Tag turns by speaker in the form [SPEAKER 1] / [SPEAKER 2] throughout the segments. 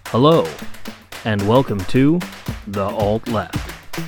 [SPEAKER 1] Hello, and welcome to The Alt Left.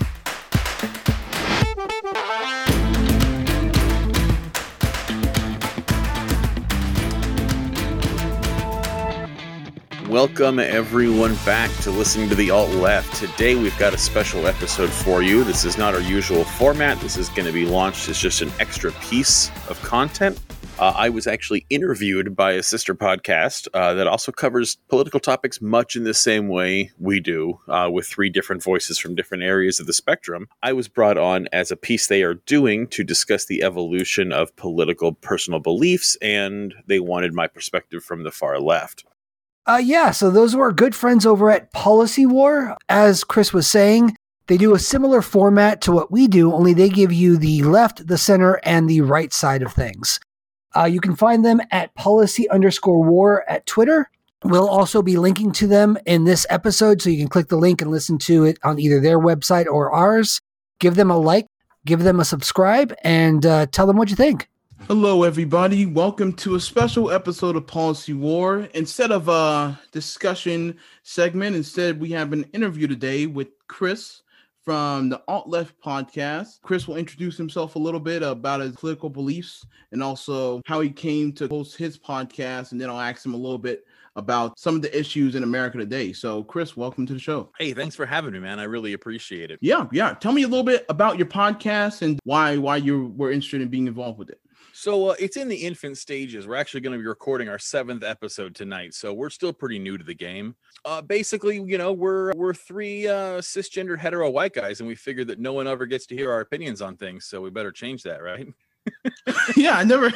[SPEAKER 2] Welcome everyone back to listening to The Alt Left. Today we've got a special episode for you. This is not our usual format. This is going to be launched as just an extra piece of content. I was actually interviewed by a sister podcast that also covers political topics much in the same way we do, with three different voices from different areas of the spectrum. I was brought on as a piece they are doing to discuss the evolution of political personal beliefs, and they wanted my perspective from the far left.
[SPEAKER 3] So those were our good friends over at Policy War. As Chris was saying, they do a similar format to what we do, only they give you the left, the center, and the right side of things. You can find them at policy_war at Twitter. We'll also be linking to them in this episode, so you can click the link and listen to it on either their website or ours. Give them a like, give them a subscribe, and tell them what you think.
[SPEAKER 4] Hello, everybody. Welcome to a special episode of Policy War. Instead of a discussion segment, we have an interview today with Chris from the Alt Left podcast. Chris will introduce himself a little bit about his political beliefs and also how he came to host his podcast. And then I'll ask him a little bit about some of the issues in America today. So, Chris, welcome to the show.
[SPEAKER 2] Hey, thanks for having me, man. I really appreciate it.
[SPEAKER 4] Yeah. Tell me a little bit about your podcast and why you were interested in being involved with it.
[SPEAKER 2] So it's in the infant stages. We're actually going to be recording our 7th episode tonight, so we're still pretty new to the game. Basically, you know, we're three cisgender hetero white guys, and we figured that no one ever gets to hear our opinions on things, so we better change that, right?
[SPEAKER 4] Yeah, I never.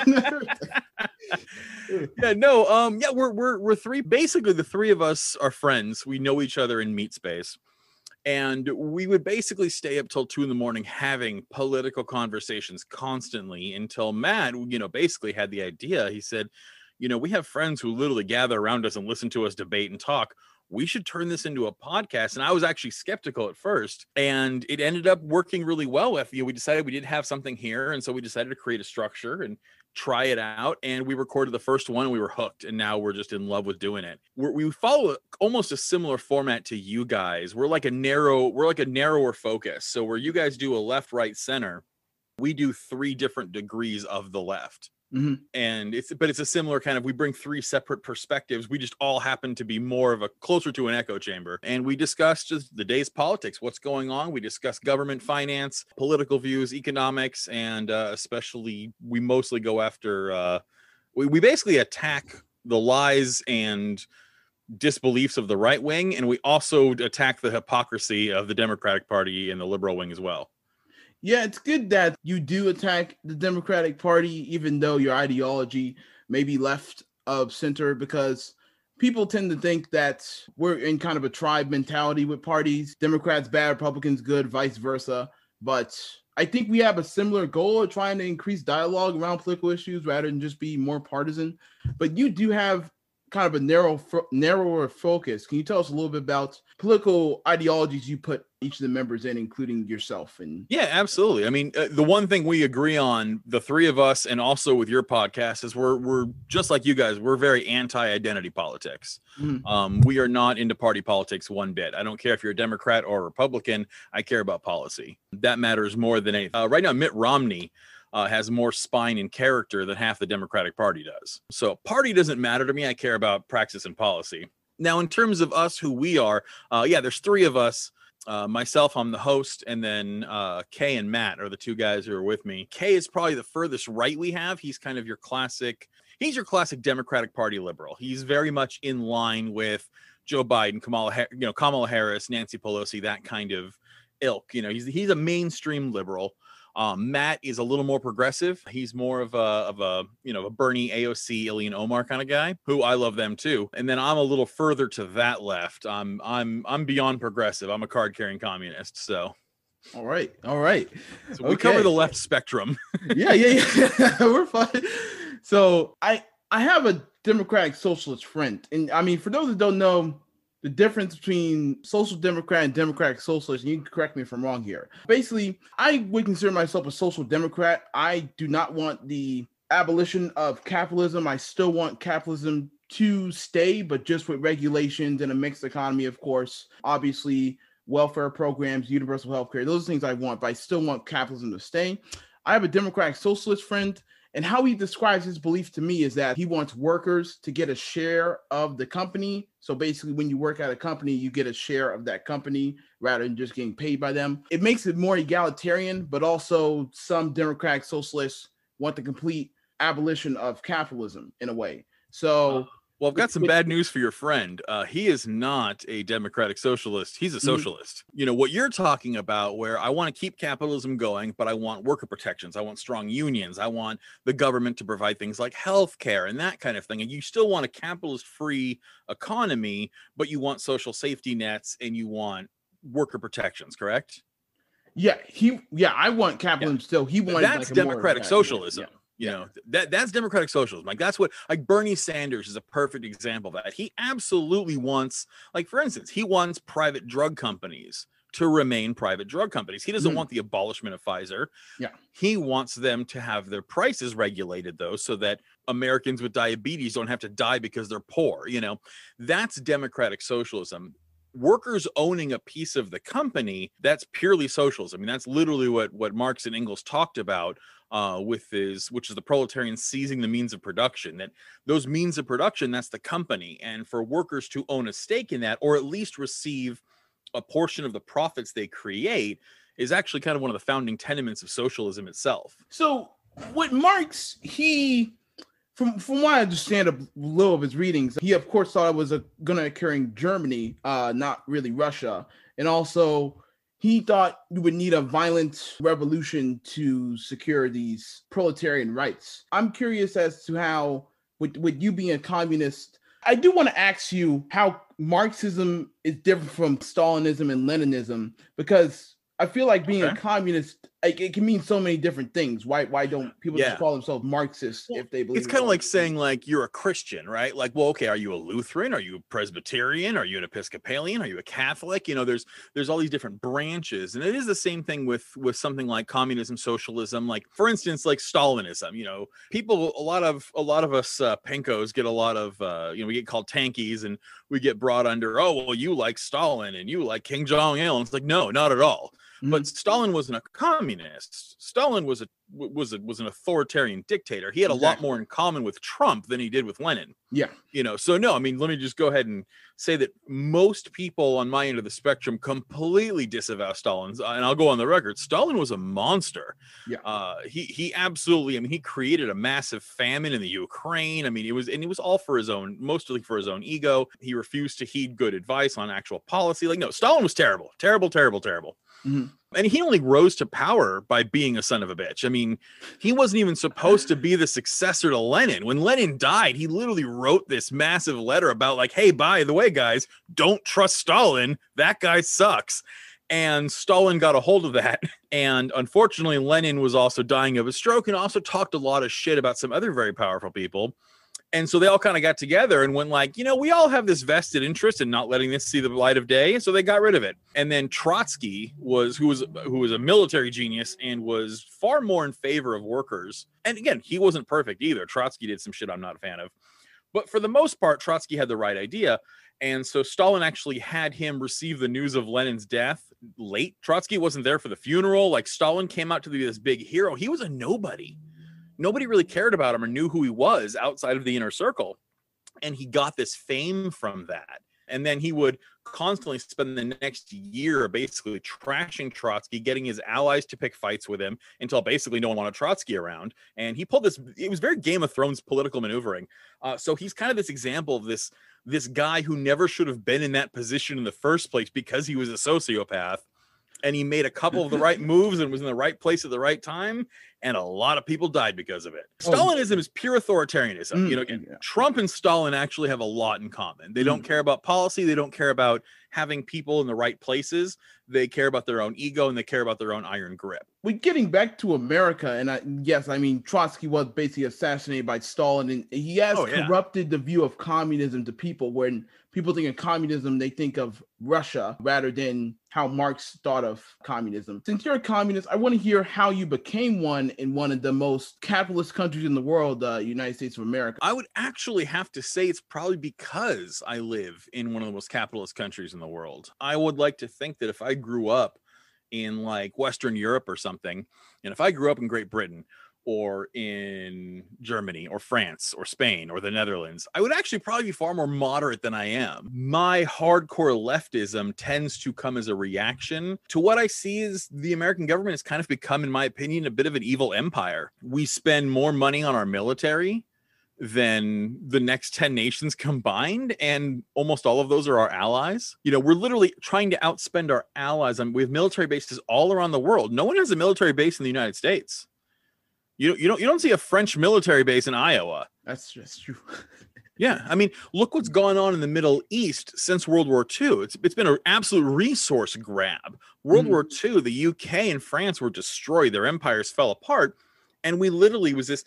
[SPEAKER 2] We're three. Basically, the three of us are friends. We know each other in meat space. And we would basically stay up till 2 a.m. having political conversations constantly until Matt, basically had the idea. He said, we have friends who literally gather around us and listen to us debate and talk. We should turn this into a podcast. And I was actually skeptical at first, and it ended up working really well. We decided we did have something here. And so we decided to create a structure and try it out, and we recorded the first one and we were hooked, and now we're just in love with doing it. We follow almost a similar format to you guys. We're like a narrower focus. So where you guys do a left, right, center, we do 3 different degrees of the left. Mm-hmm. And it's a similar kind of, we bring 3 separate perspectives. We just all happen to be more of a closer to an echo chamber. And we discuss just the day's politics, what's going on. We discuss government, finance, political views, economics, and especially we mostly go after, we basically attack the lies and disbeliefs of the right wing. And we also attack the hypocrisy of the Democratic Party and the liberal wing as well.
[SPEAKER 4] Yeah, it's good that you do attack the Democratic Party, even though your ideology may be left of center, because people tend to think that we're in kind of a tribe mentality with parties. Democrats bad, Republicans good, vice versa. But I think we have a similar goal of trying to increase dialogue around political issues rather than just be more partisan. But you do have kind of a narrower focus. Can you tell us a little bit about political ideologies you put each of the members in, including yourself? And
[SPEAKER 2] yeah, absolutely. I mean, the one thing we agree on, the 3 of us, and also with your podcast, is we're just like you guys. We're very anti-identity politics. Mm-hmm. We are not into party politics one bit. I don't care if you're a Democrat or a Republican. I care about policy. That matters more than anything. Right now, Mitt Romney has more spine and character than half the Democratic Party does. So party doesn't matter to me. I care about praxis and policy. Now, in terms of us, who we are, there's 3 of us. Myself, I'm the host, and then Kay and Matt are the 2 guys who are with me. Kay is probably the furthest right we have. He's kind of your classic Democratic Party liberal. He's very much in line with Joe Biden, Kamala Harris, Nancy Pelosi, that kind of ilk. He's a mainstream liberal. Matt is a little more progressive. He's more of a Bernie, AOC, Ilhan Omar kind of guy, who I love them too. And then I'm a little further to that left. I'm beyond progressive. I'm a card carrying communist. So.
[SPEAKER 4] All right.
[SPEAKER 2] So we cover the left spectrum.
[SPEAKER 4] Yeah. We're fine. So I have a Democratic Socialist friend. And I mean, for those that don't know, the difference between social democrat and democratic socialist, and you can correct me if I'm wrong here. Basically, I would consider myself a social democrat. I do not want the abolition of capitalism. I still want capitalism to stay, but just with regulations and a mixed economy, of course. Obviously, welfare programs, universal health care, those are things I want, but I still want capitalism to stay. I have a democratic socialist friend, and how he describes his belief to me is that he wants workers to get a share of the company. So basically, when you work at a company, you get a share of that company rather than just getting paid by them. It makes it more egalitarian, but also some democratic socialists want the complete abolition of capitalism in a way. So
[SPEAKER 2] well, I've got some bad news for your friend. He is not a democratic socialist. He's a socialist. You know, what you're talking about, where I want to keep capitalism going, but I want worker protections. I want strong unions. I want the government to provide things like health care and that kind of thing. And you still want a capitalist-free economy, but you want social safety nets and you want worker protections, correct?
[SPEAKER 4] Yeah, I want capitalism still. He wants
[SPEAKER 2] that's like democratic socialism.
[SPEAKER 4] Yeah.
[SPEAKER 2] You know, that's democratic socialism. Like that's what, like Bernie Sanders is a perfect example of that. He absolutely wants, like, for instance, he wants private drug companies to remain private drug companies. He doesn't want the abolishment of Pfizer.
[SPEAKER 4] Yeah.
[SPEAKER 2] He wants them to have their prices regulated, though, so that Americans with diabetes don't have to die because they're poor. You know, that's democratic socialism. Workers owning a piece of the company, that's purely socialism. I mean, that's literally what Marx and Engels talked about which is the proletarian seizing the means of production. That those means of production, that's the company. And for workers to own a stake in that, or at least receive a portion of the profits they create, is actually kind of one of the founding tenements of socialism itself.
[SPEAKER 4] So with Marx, he... From what I understand a little of his readings, he of course thought it was going to occur in Germany, not really Russia. And also he thought you would need a violent revolution to secure these proletarian rights. I'm curious as to how, with you being a communist, I do want to ask you how Marxism is different from Stalinism and Leninism, because I feel like being a communist, like, it can mean so many different things. Why don't people just call themselves Marxists if they believe?
[SPEAKER 2] It's kind of like saying, like, you're a Christian, right? Like, well, okay, are you a Lutheran? Are you a Presbyterian? Are you an Episcopalian? Are you a Catholic? You know, there's all these different branches, and it is the same thing with something like communism, socialism. Like, for instance, like Stalinism. You know, people, a lot of us Penkos get a lot of we get called tankies, and we get brought under, oh, well, you like Stalin and you like Kim Jong-il. And it's like, no, not at all. But Stalin wasn't a communist. Stalin was an authoritarian dictator. He had a lot more in common with Trump than he did with Lenin.
[SPEAKER 4] Yeah.
[SPEAKER 2] You know, so no, I mean, let me just go ahead and say that most people on my end of the spectrum completely disavow Stalin's, and I'll go on the record. Stalin was a monster.
[SPEAKER 4] Yeah.
[SPEAKER 2] He absolutely, I mean, he created a massive famine in the Ukraine. I mean, it was all for his own, mostly for his own ego. He refused to heed good advice on actual policy. Like, no, Stalin was terrible. Mm-hmm. And he only rose to power by being a son of a bitch. I mean, he wasn't even supposed to be the successor to Lenin. When Lenin died, he literally wrote this massive letter about, like, hey, by the way, guys, don't trust Stalin. That guy sucks. And Stalin got a hold of that. And unfortunately, Lenin was also dying of a stroke and also talked a lot of shit about some other very powerful people. And so they all kind of got together and went like, you know, we all have this vested interest in not letting this see the light of day. So they got rid of it. And then Trotsky who was a military genius and was far more in favor of workers. And again, he wasn't perfect either. Trotsky did some shit I'm not a fan of. But for the most part, Trotsky had the right idea. And so Stalin actually had him receive the news of Lenin's death late. Trotsky wasn't there for the funeral. Like, Stalin came out to be this big hero. He was a nobody. Nobody really cared about him or knew who he was outside of the inner circle. And he got this fame from that. And then he would constantly spend the next year basically trashing Trotsky, getting his allies to pick fights with him until basically no one wanted Trotsky around. And he pulled this, it was very Game of Thrones political maneuvering. So he's kind of this example of this guy who never should have been in that position in the first place because he was a sociopath. And he made a couple of the right moves and was in the right place at the right time. And a lot of people died because of it. Stalinism is pure authoritarianism. You know, Trump and Stalin actually have a lot in common. They don't care about policy. They don't care about having people in the right places. They care about their own ego and they care about their own iron grip.
[SPEAKER 4] We're getting back to America. And yes, I mean, Trotsky was basically assassinated by Stalin. And he has corrupted the view of communism to people. When people think of communism, they think of Russia rather than how Marx thought of communism. Since you're a communist, I want to hear how you became one in one of the most capitalist countries in the world, the United States of America?
[SPEAKER 2] I would actually have to say it's probably because I live in one of the most capitalist countries in the world. I would like to think that if I grew up in like Western Europe or something, and if I grew up in Great Britain or in Germany or France or Spain or the Netherlands, I would actually probably be far more moderate than I am. My hardcore leftism tends to come as a reaction to what I see is the American government has kind of become, in my opinion, a bit of an evil empire. We spend more money on our military than the next 10 nations combined, and almost all of those are our allies. You know, we're literally trying to outspend our allies. We have military bases all around the world. No one has a military base in the United States. You don't see a French military base in Iowa.
[SPEAKER 4] That's true.
[SPEAKER 2] Yeah, I mean, look what's gone on in the Middle East since World War II. It's been an absolute resource grab. World War II, the UK and France were destroyed. Their empires fell apart. And we literally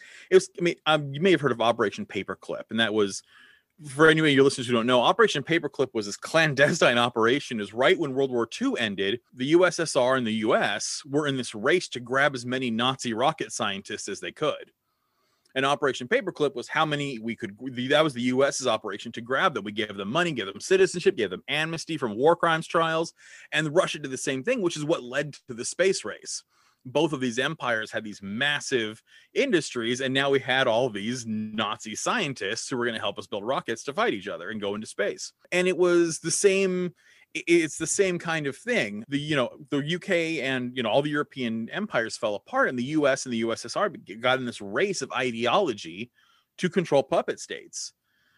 [SPEAKER 2] you may have heard of Operation Paperclip. And that was, for any of your listeners who don't know, Operation Paperclip was this clandestine operation. Is right when World War II ended, the USSR and the US were in this race to grab as many Nazi rocket scientists as they could. And Operation Paperclip was how many that was the US's operation to grab them. We gave them money, gave them citizenship, gave them amnesty from war crimes trials. And Russia did the same thing, which is what led to the space race. Both of these empires had these massive industries, and now we had all these Nazi scientists who were going to help us build rockets to fight each other and go into space. And it was the same. It's the same kind of thing. The UK and all the European empires fell apart, and the US and the USSR got in this race of ideology to control puppet states.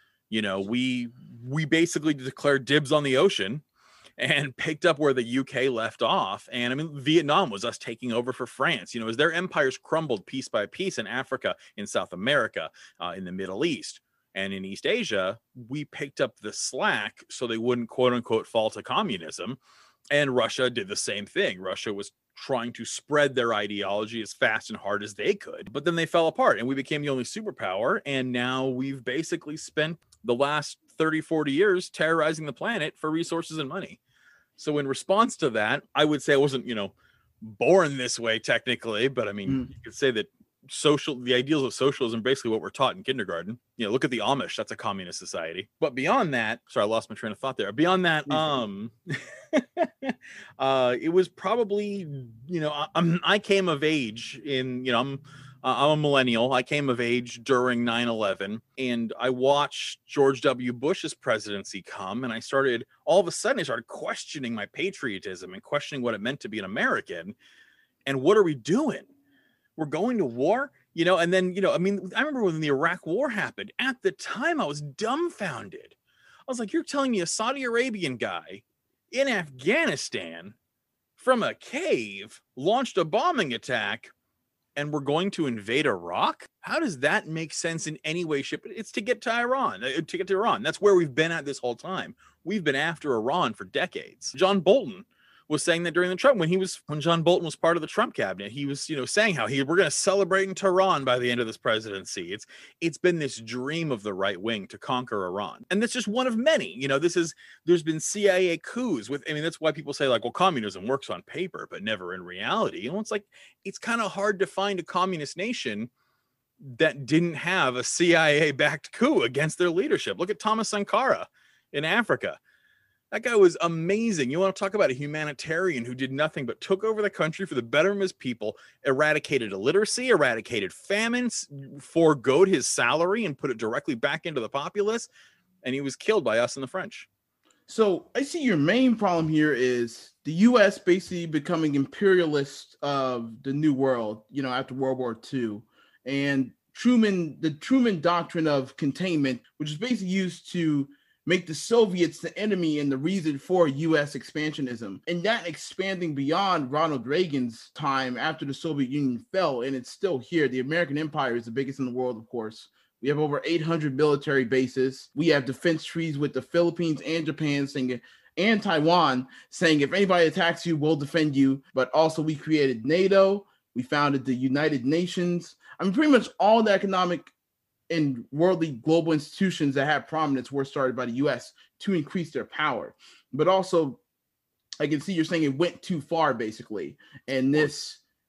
[SPEAKER 2] We basically declared dibs on the ocean and picked up where the UK left off. And I mean, Vietnam was us taking over for France. As their empires crumbled piece by piece in Africa, in South America, in the Middle East, and in East Asia, we picked up the slack so they wouldn't, quote unquote, fall to communism. And Russia did the same thing. Russia was trying to spread their ideology as fast and hard as they could. But then they fell apart and we became the only superpower. And now we've basically spent the last 30, 40 years terrorizing the planet for resources and money. So in response to that, I would say I wasn't, born this way technically, but I mean, you could say that the ideals of socialism, basically what we're taught in kindergarten. Look at the Amish, that's a communist society. But beyond that, sorry, I lost my train of thought there. Beyond that, it was probably, I came of age in, I'm a millennial. I came of age during 9/11, and I watched George W. Bush's presidency come, and all of a sudden I started questioning my patriotism and questioning what it meant to be an American. And what are we doing? We're going to war, and then, I remember when the Iraq war happened. At the time, I was dumbfounded. I was like, you're telling me a Saudi Arabian guy in Afghanistan from a cave launched a bombing attack and we're going to invade Iraq? How does that make sense in any way, shape? It's to get to Iran, That's where we've been at this whole time. We've been after Iran for decades. John Bolton was saying that during the Trump, when John Bolton was part of the Trump cabinet, he was, saying how we're going to celebrate in Tehran by the end of this presidency. It's been this dream of the right wing to conquer Iran. And that's just one of many. There's been CIA coups that's why people say, like, well, communism works on paper, but never in reality. It's like, it's kind of hard to find a communist nation that didn't have a CIA-backed coup against their leadership. Look at Thomas Sankara in Africa. That guy was amazing. You want to talk about a humanitarian who did nothing but took over the country for the betterment of his people, eradicated illiteracy, eradicated famines, foregoed his salary and put it directly back into the populace, and he was killed by us and the French.
[SPEAKER 4] So I see your main problem here is the U.S. basically becoming imperialist of the New World, after World War II. And the Truman Doctrine of containment, which is basically used to make the Soviets the enemy and the reason for U.S. expansionism. And that expanding beyond Ronald Reagan's time after the Soviet Union fell, and it's still here. The American empire is the biggest in the world, of course. We have over 800 military bases. We have defense treaties with the Philippines and Japan and Taiwan saying, if anybody attacks you, we'll defend you. But also we created NATO. We founded the United Nations. Pretty much all the economic and worldly global institutions that have prominence were started by the U.S. to increase their power. But also, I can see you're saying it went too far, basically. And this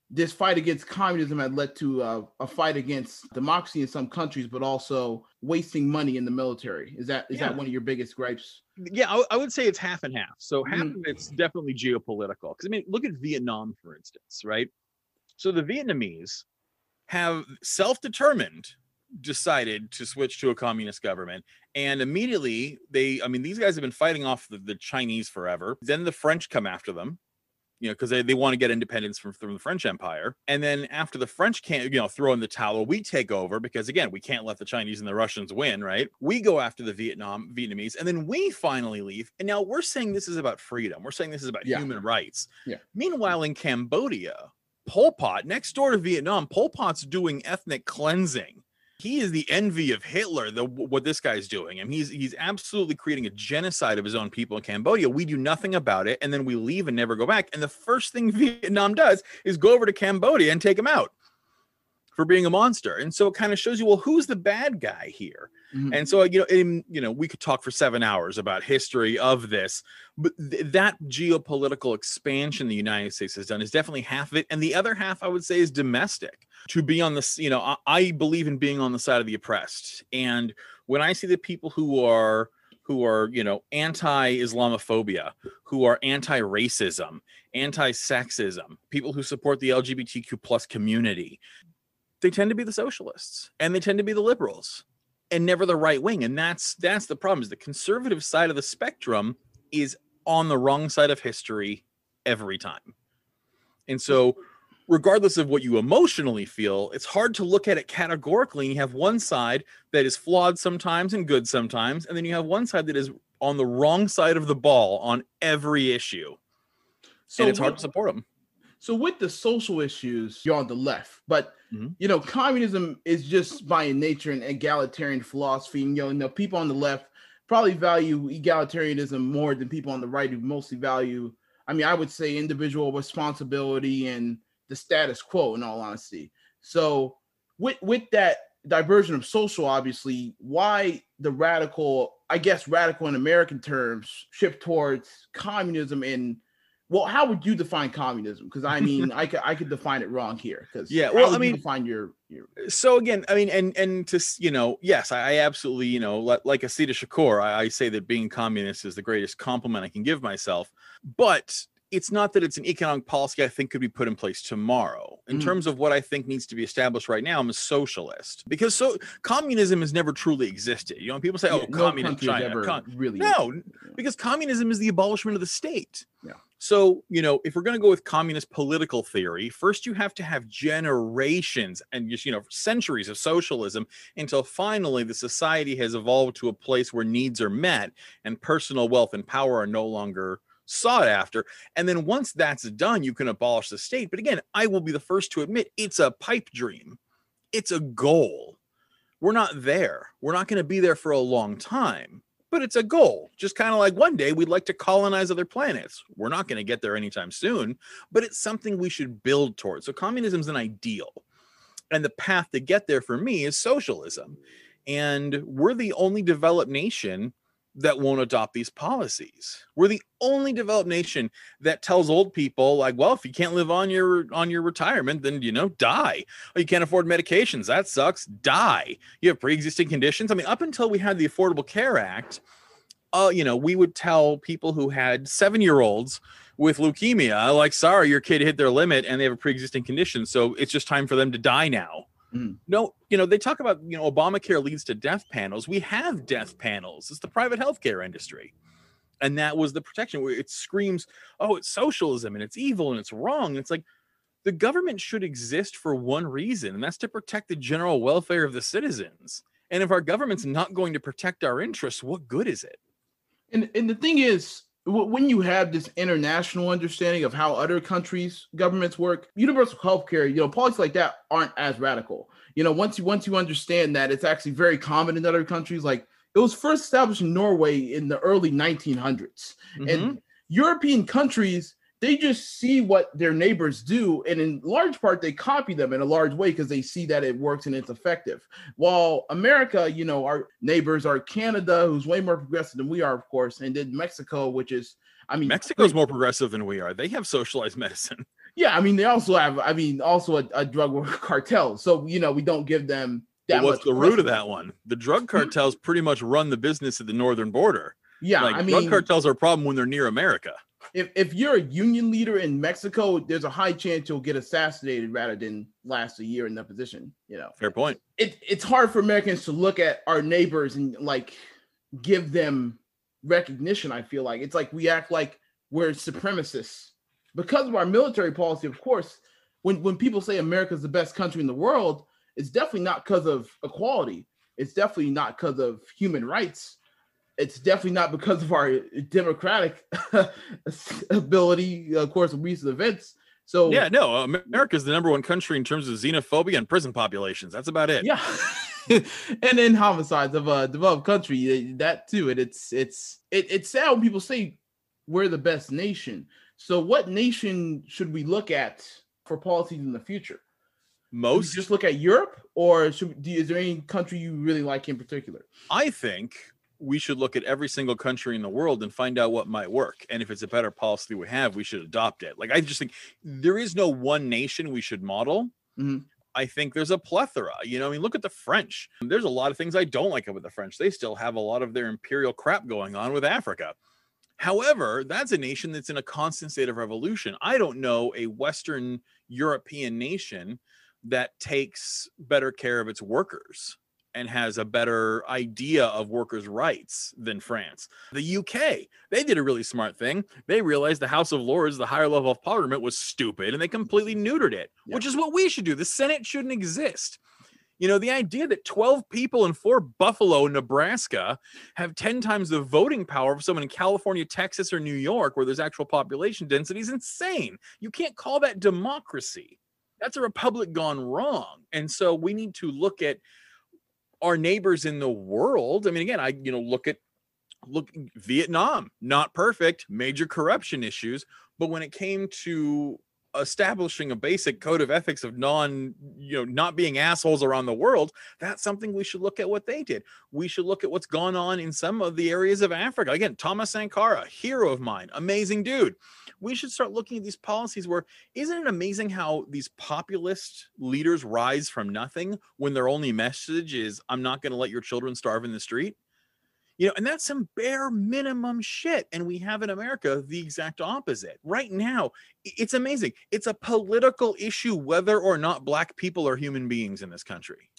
[SPEAKER 4] this fight against communism had led to a fight against democracy in some countries, but also wasting money in the military. Is that one of your biggest gripes?
[SPEAKER 2] Yeah, I would say it's half and half. So half of it's definitely geopolitical. Because I mean, look at Vietnam, for instance, right? So the Vietnamese have self-determined decided to switch to a communist government, and immediately these guys have been fighting off the Chinese forever. Then the French come after them, because they want to get independence from the French Empire. And then after the French can't, throw in the towel, we take over because, again, we can't let the Chinese and the Russians win, right? We go after the Vietnamese, and then we finally leave. And now we're saying this is about freedom. We're saying this is about human rights. Yeah. Meanwhile, in Cambodia, Pol Pot, next door to Vietnam, Pol Pot's doing ethnic cleansing. He is the envy of Hitler, what this guy's doing. And he's absolutely creating a genocide of his own people in Cambodia. We do nothing about it, and then we leave and never go back. And the first thing Vietnam does is go over to Cambodia and take him out for being a monster. And so it kind of shows you, well, who's the bad guy here? Mm-hmm. And so, we could talk for 7 hours about history of this, but that geopolitical expansion the United States has done is definitely half of it. And the other half, I would say, is domestic. To be on this, I believe in being on the side of the oppressed. And when I see the people who are anti-Islamophobia, who are anti-racism, anti-sexism, people who support the LGBTQ plus community, they tend to be the socialists and they tend to be the liberals and never the right wing. And that's the problem, is the conservative side of the spectrum is on the wrong side of history every time. And so regardless of what you emotionally feel, it's hard to look at it categorically. And you have one side that is flawed sometimes and good sometimes, and then you have one side that is on the wrong side of the ball on every issue. So and it's hard to support them.
[SPEAKER 4] So with the social issues, you're on the left, but communism is just by nature an egalitarian philosophy. And people on the left probably value egalitarianism more than people on the right, who mostly value, I would say, individual responsibility and the status quo, in all honesty. So with that diversion of social, obviously, why the radical in American terms, shift towards communism? And well, how would you define communism? Because I could define it wrong here. Because define your.
[SPEAKER 2] So again, and to yes, I absolutely like Asita Shakur, I say that being communist is the greatest compliment I can give myself, but it's not that it's an economic policy I think could be put in place tomorrow. In terms of what I think needs to be established right now, I'm a socialist, because communism has never truly existed. People say, communism, China. Because communism is the abolishment of the state. Yeah. So, if we're going to go with communist political theory, first you have to have generations and just, centuries of socialism until finally the society has evolved to a place where needs are met and personal wealth and power are no longer sought after. And then once that's done, you can abolish the state. But again, I will be the first to admit it's a pipe dream. It's a goal. We're not there. We're not going to be there for a long time, but it's a goal. Just kind of like one day we'd like to colonize other planets. We're not going to get there anytime soon, but it's something we should build towards. So communism is an ideal. And the path to get there for me is socialism. And we're the only developed nation that won't adopt these policies. We're the only developed nation that tells old people, like, well, if you can't live on your retirement, then die. Oh, you can't afford medications, that sucks, die. You have pre-existing conditions. Up until we had the Affordable Care Act, we would tell people who had 7-year-olds with leukemia, like, sorry, your kid hit their limit and they have a pre-existing condition, so it's just time for them to die now. No, they talk about, Obamacare leads to death panels. We have death panels. It's the private healthcare industry. And that was the protection where it screams, oh, it's socialism and it's evil and it's wrong. And it's like, the government should exist for one reason, and that's to protect the general welfare of the citizens. And if our government's not going to protect our interests, what good is it?
[SPEAKER 4] And the thing is, when you have this international understanding of how other countries' governments work, universal healthcare, policies like that aren't as radical. Once you understand that it's actually very common in other countries, like it was first established in Norway in the early 1900s. And European countries, they just see what their neighbors do, and in large part, they copy them in a large way because they see that it works and it's effective. While America, our neighbors are Canada, who's way more progressive than we are, of course, and then Mexico, which is,
[SPEAKER 2] Mexico's more progressive than we are. They have socialized medicine.
[SPEAKER 4] Yeah, I mean, they also have, also a drug cartel. So, we don't give them that
[SPEAKER 2] What's
[SPEAKER 4] much
[SPEAKER 2] the root of
[SPEAKER 4] credit.
[SPEAKER 2] that one? The drug cartels pretty much run the business at the northern border.
[SPEAKER 4] Yeah,
[SPEAKER 2] like drug cartels are a problem when they're near America.
[SPEAKER 4] If you're a union leader in Mexico, there's a high chance you'll get assassinated rather than last a year in that position.
[SPEAKER 2] Fair point.
[SPEAKER 4] It's hard for Americans to look at our neighbors and like give them recognition. I feel like it's like we act like we're supremacists because of our military policy. Of course, when people say America's the best country in the world, it's definitely not because of equality. It's definitely not because of human rights. It's definitely not because of our democratic ability, of course, of recent events. So
[SPEAKER 2] yeah, no, America's the number one country in terms of xenophobia and prison populations. That's about it.
[SPEAKER 4] Yeah. And then homicides of a developed country, that too. And it's sad when people say we're the best nation. So what nation should we look at for policies in the future?
[SPEAKER 2] Most
[SPEAKER 4] just look at Europe, or is there any country you really like in particular?
[SPEAKER 2] I think we should look at every single country in the world and find out what might work. And if it's a better policy we have, we should adopt it. Like, I just think there is no one nation we should model.
[SPEAKER 4] Mm-hmm.
[SPEAKER 2] I think there's a plethora. Look at the French. There's a lot of things I don't like about the French. They still have a lot of their imperial crap going on with Africa. However, that's a nation that's in a constant state of revolution. I don't know a Western European nation that takes better care of its workers and has a better idea of workers' rights than France. The UK, they did a really smart thing. They realized the House of Lords, the higher level of parliament, was stupid, and they completely neutered it, which is what we should do. The Senate shouldn't exist. The idea that 12 people in Fort Buffalo, Nebraska, have 10 times the voting power of someone in California, Texas, or New York, where there's actual population density, is insane. You can't call that democracy. That's a republic gone wrong. And so we need to look at our neighbors in the world. I mean, again, look Vietnam, not perfect, major corruption issues. But when it came to establishing a basic code of ethics of not being assholes around the world, that's something we should look at what they did. We should look at what's gone on in some of the areas of Africa. Again, Thomas Sankara, hero of mine, amazing dude. We should start looking at these policies where, isn't it amazing how these populist leaders rise from nothing when their only message is, I'm not going to let your children starve in the street? And that's some bare minimum shit. And we have in America the exact opposite. Right now, it's amazing. It's a political issue whether or not Black people are human beings in this country.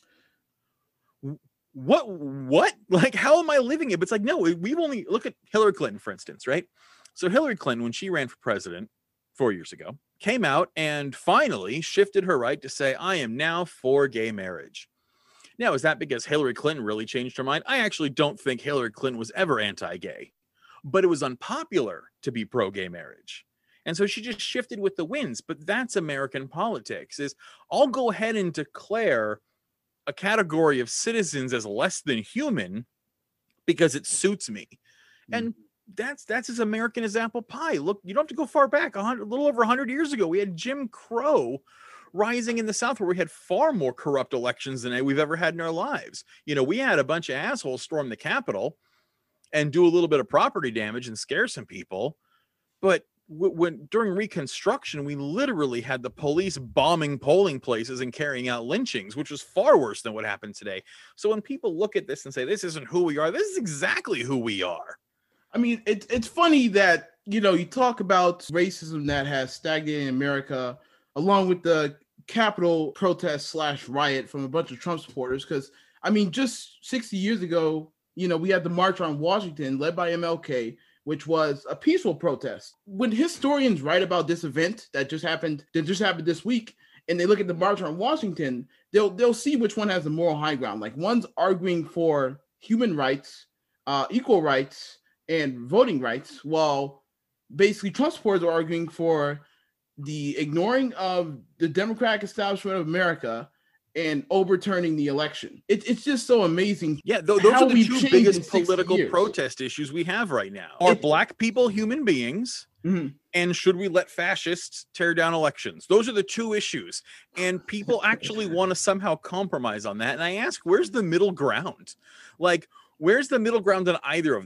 [SPEAKER 2] What? Like, how am I living it? But it's like, no, we've only, look at Hillary Clinton, for instance, right? So Hillary Clinton, when she ran for president 4 years ago, came out and finally shifted her right to say, I am now for gay marriage. Now, is that because Hillary Clinton really changed her mind? I actually don't think Hillary Clinton was ever anti-gay, but it was unpopular to be pro-gay marriage. And so she just shifted with the winds. But that's American politics, is I'll go ahead and declare a category of citizens as less than human because it suits me. And that's as American as apple pie. Look, you don't have to go far back. A little over 100 years ago, we had Jim Crow rising in the South, where we had far more corrupt elections than we've ever had in our lives. We had a bunch of assholes storm the Capitol and do a little bit of property damage and scare some people. But when during Reconstruction, we literally had the police bombing polling places and carrying out lynchings, which was far worse than what happened today. So when people look at this and say, this isn't who we are, this is exactly who we are.
[SPEAKER 4] I mean, it's funny that, you talk about racism that has stagnated in America, along with the Capitol protest / riot from a bunch of Trump supporters. Because, I mean, just 60 years ago, we had the March on Washington led by MLK, which was a peaceful protest. When historians write about this event that just happened this week, and they look at the March on Washington, they'll see which one has the moral high ground. Like, one's arguing for human rights, equal rights, and voting rights, while basically Trump supporters are arguing for the ignoring of the democratic establishment of America and overturning the election. It's just so amazing.
[SPEAKER 2] Yeah, those are the two biggest political protest issues we have right now. Are Black people human beings?
[SPEAKER 4] Mm-hmm.
[SPEAKER 2] And should we let fascists tear down elections? Those are the two issues. And people actually want to somehow compromise on that. And I ask, where's the middle ground? Like, where's the middle ground on either of those?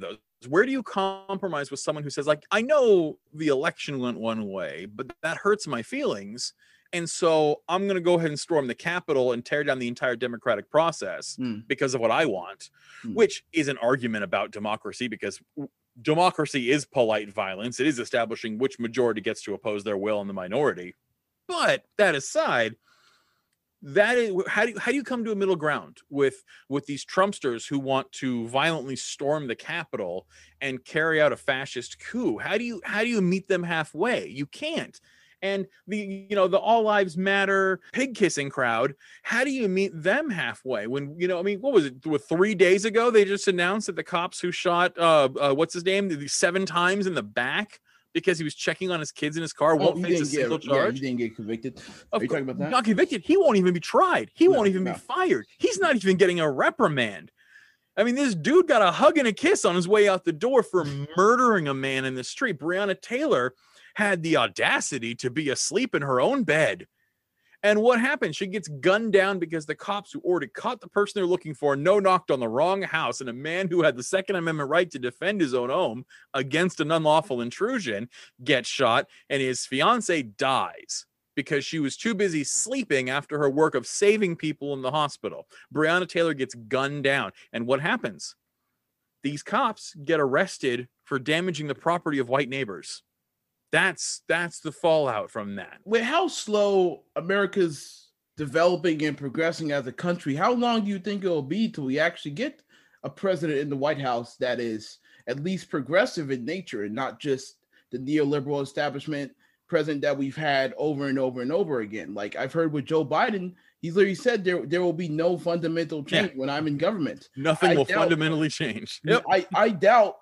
[SPEAKER 2] Where do you compromise with someone who says, like, I know the election went one way, but that hurts my feelings, and so I'm going to go ahead and storm the Capitol and tear down the entire democratic process because of what I want, which is an argument about democracy, because democracy is polite violence. It is establishing which majority gets to oppose their will in the minority. But that aside, that is, how do you come to a middle ground with these Trumpsters who want to violently storm the Capitol and carry out a fascist coup? How do you meet them halfway? You can't. And the All Lives Matter pig kissing crowd, how do you meet them halfway? When, what was it? 3 days ago, they just announced that the cops who shot what's his name 7 times in the back because he was checking on his kids in his car won't face a single charge.
[SPEAKER 4] He didn't get convicted. Are you talking about that?
[SPEAKER 2] Not convicted. He won't even be tried. He won't even be fired. He's not even getting a reprimand. I mean, this dude got a hug and a kiss on his way out the door for murdering a man in the street. Breonna Taylor had the audacity to be asleep in her own bed. And what happened? She gets gunned down because the cops who already caught the person they're looking for knocked on the wrong house, and a man who had the Second Amendment right to defend his own home against an unlawful intrusion gets shot, and his fiance dies because she was too busy sleeping after her work of saving people in the hospital. Breonna Taylor gets gunned down. And what happens? These cops get arrested for damaging the property of white neighbors. That's the fallout from that.
[SPEAKER 4] With how slow America's developing and progressing as a country, how long do you think it'll be till we actually get a president in the White House that is at least progressive in nature and not just the neoliberal establishment president that we've had over and over and over again? Like I've heard with Joe Biden, he's literally said there will be no fundamental change when I'm in government.
[SPEAKER 2] Nothing will fundamentally change. Yep.
[SPEAKER 4] I doubt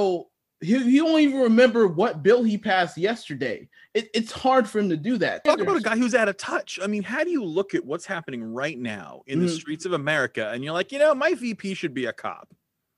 [SPEAKER 4] he won't even remember what bill he passed yesterday. It's hard for him to do that.
[SPEAKER 2] Talk about a guy who's out of touch. I mean, how do you look at what's happening right now in the streets of America and you're like, my VP should be a cop?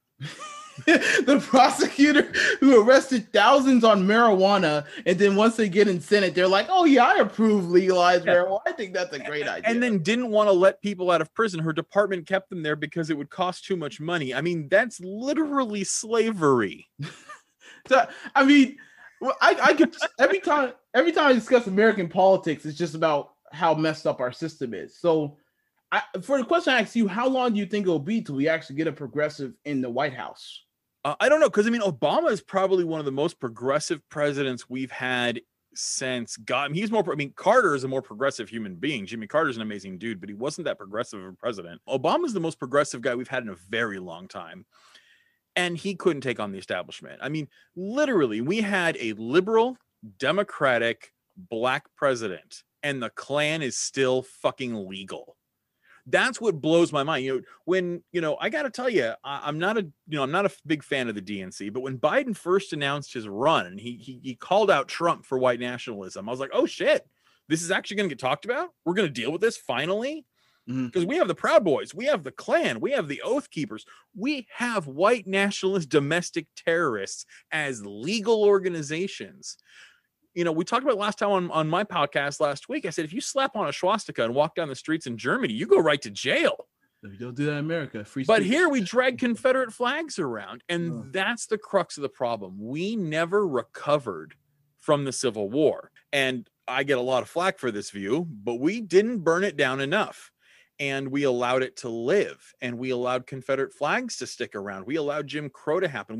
[SPEAKER 4] The prosecutor who arrested thousands on marijuana, and then once they get in Senate, they're like, oh yeah, I approve legalized marijuana. I think that's a great idea.
[SPEAKER 2] And then didn't want to let people out of prison. Her department kept them there because it would cost too much money. I mean, that's literally slavery.
[SPEAKER 4] So, I mean, I could every time I discuss American politics, it's just about how messed up our system is. So, for the question I asked you, how long do you think it'll be till we actually get a progressive in the White House?
[SPEAKER 2] I don't know, because Obama is probably one of the most progressive presidents we've had since God. He's more. Carter is a more progressive human being. Jimmy Carter's an amazing dude, but he wasn't that progressive of a president. Obama's the most progressive guy we've had in a very long time. And he couldn't take on the establishment. I mean, literally, we had a liberal, democratic, black president, and the Klan is still fucking legal. That's what blows my mind. I got to tell you, I'm not a big fan of the DNC, but when Biden first announced his run and he called out Trump for white nationalism, I was like, oh shit, this is actually going to get talked about. We're going to deal with this finally. Because we have the Proud Boys, we have the Klan, we have the Oath Keepers, we have white nationalist domestic terrorists as legal organizations. We talked about last time on my podcast last week. I said, if you slap on a swastika and walk down the streets in Germany, you go right to jail.
[SPEAKER 4] We don't do that in America. Free
[SPEAKER 2] but
[SPEAKER 4] speech.
[SPEAKER 2] Here we drag Confederate flags around, and that's the crux of the problem. We never recovered from the Civil War, and I get a lot of flack for this view, but we didn't burn it down enough. And we allowed it to live, and we allowed Confederate flags to stick around. We allowed Jim Crow to happen.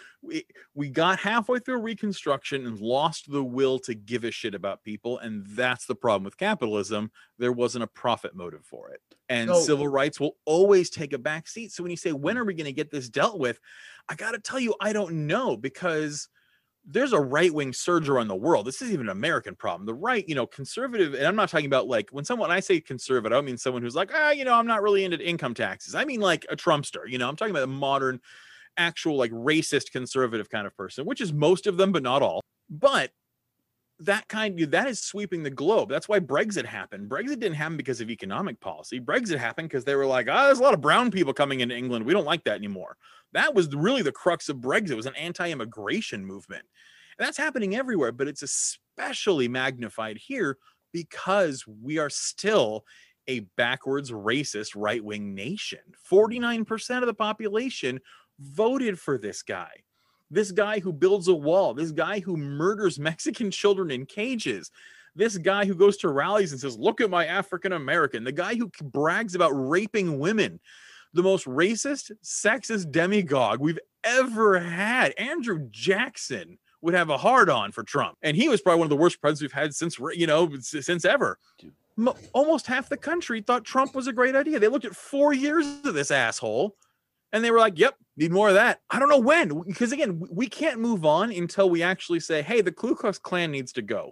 [SPEAKER 2] We got halfway through Reconstruction and lost the will to give a shit about people, and that's the problem with capitalism. There wasn't a profit motive for it, and civil rights will always take a back seat. So when you say, when are we going to get this dealt with? I got to tell you, I don't know, because there's a right-wing surge around the world. This isn't even an American problem. The right, conservative, and I'm not talking about like when I say conservative, I don't mean someone who's like, I'm not really into income taxes. I mean like a Trumpster, I'm talking about a modern, actual like racist conservative kind of person, which is most of them, but not all. But that is sweeping the globe. That's why Brexit happened. Brexit didn't happen because of economic policy. Brexit happened because they were like, there's a lot of brown people coming into England. We don't like that anymore. That was really the crux of Brexit. It was an anti-immigration movement. And that's happening everywhere, but it's especially magnified here because we are still a backwards, racist, right-wing nation. 49% of the population voted for this guy. this guy who builds a wall, this guy who murders Mexican children in cages, this guy who goes to rallies and says, look at my African American, the guy who brags about raping women, the most racist, sexist demagogue we've ever had. Andrew Jackson would have a hard-on for Trump. And he was probably one of the worst presidents we've had since ever. Almost half the country thought Trump was a great idea. They looked at 4 years of this asshole and they were like, yep, need more of that. I don't know when, because again, we can't move on until we actually say, hey, the Ku Klux Klan needs to go.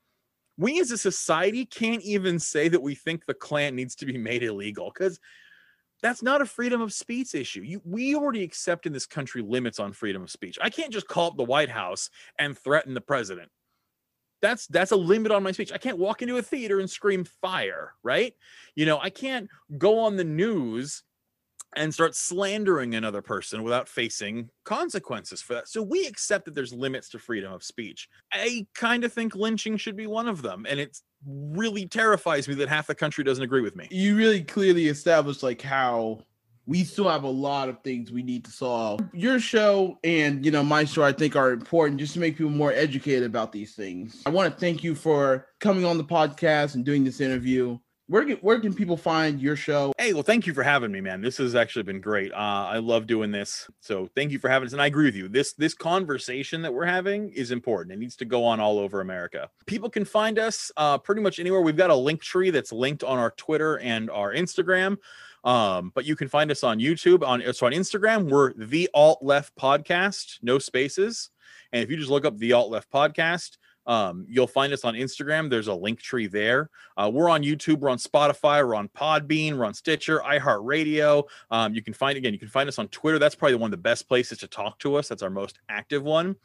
[SPEAKER 2] We as a society can't even say that we think the Klan needs to be made illegal, because that's not a freedom of speech issue. We already accept in this country limits on freedom of speech. I can't just call up the White House and threaten the president. That's a limit on my speech. I can't walk into a theater and scream fire, right? I can't go on the news and start slandering another person without facing consequences for that. So we accept that there's limits to freedom of speech. I kind of think lynching should be one of them. And it really terrifies me that half the country doesn't agree with me.
[SPEAKER 4] You really clearly established how we still have a lot of things we need to solve. Your show and, my show, I think, are important just to make people more educated about these things. I want to thank you for coming on the podcast and doing this interview. Where can people find your show?
[SPEAKER 2] Hey, well, thank you for having me, man. This has actually been great. I love doing this. So thank you for having us. And I agree with you. This conversation that we're having is important. It needs to go on all over America. People can find us pretty much anywhere. We've got a link tree that's linked on our Twitter and our Instagram. But you can find us on YouTube. So on Instagram, we're The Alt Left Podcast, no spaces. And if you just look up The Alt Left Podcast, you'll find us on Instagram. There's a link tree there. We're on YouTube. We're on Spotify. We're on Podbean. We're on Stitcher, iHeartRadio. You can find us on Twitter. That's probably one of the best places to talk to us. That's our most active one.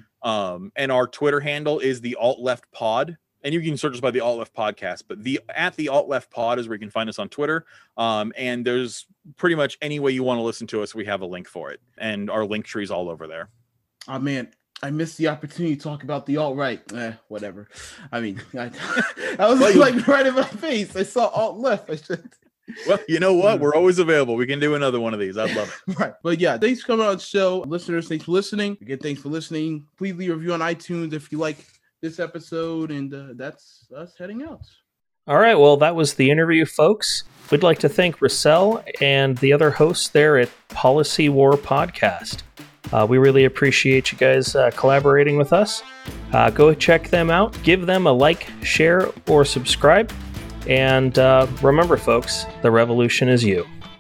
[SPEAKER 2] And our Twitter handle is The Alt Left Pod. And you can search us by The Alt Left Podcast, but at The Alt Left Pod is where you can find us on Twitter. And there's pretty much any way you want to listen to us, we have a link for it. And our link tree's all over there.
[SPEAKER 4] Oh, man. I missed the opportunity to talk about the alt-right. Whatever. I mean, I was right in my face. I saw alt-left.
[SPEAKER 2] Well, you know what? We're always available. We can do another one of these. I'd love it.
[SPEAKER 4] Right. But yeah, thanks for coming on the show. Listeners, thanks for listening. Again, thanks for listening. Please leave a review on iTunes if you like this episode. And that's us heading out.
[SPEAKER 1] All right. Well, that was the interview, folks. We'd like to thank Russell and the other hosts there at Policy War Podcast. We really appreciate you guys collaborating with us. Go check them out. Give them a like, share, or subscribe. And remember, folks, the revolution is you.